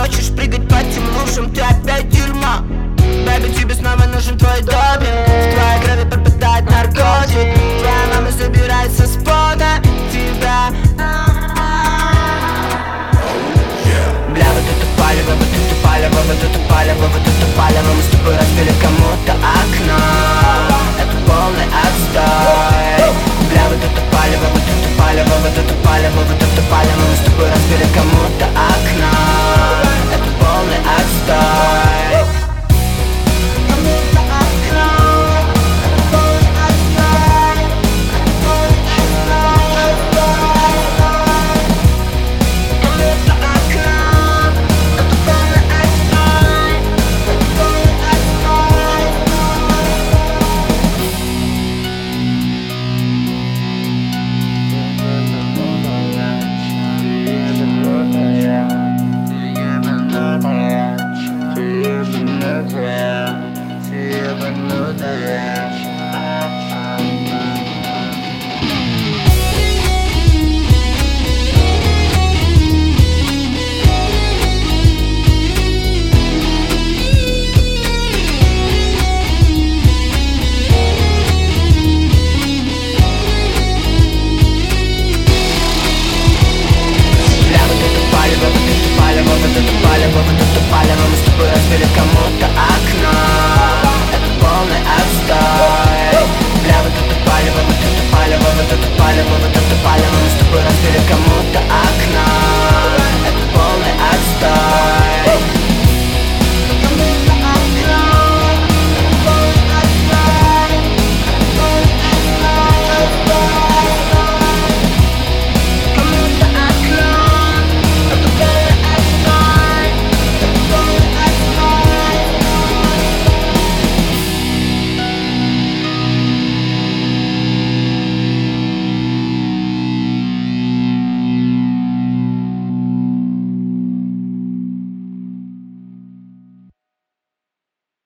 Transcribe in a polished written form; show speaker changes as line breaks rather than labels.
хочешь прыгать по темнувшим, ты опять дерьмо. Бэби, тебе снова нужен твой допинг. В твоей крови пропадает наркотик. Твоя мама собирается с пота тебя. Бля, вот это палево, вот это палево, вот это палево, вот это палево. Мы с тобой разбили кому-то окно. Это полный отстой. Бля, вот это палево, вот это палево, вот это палево, вот это палево. Мы с тобой разбили кому-то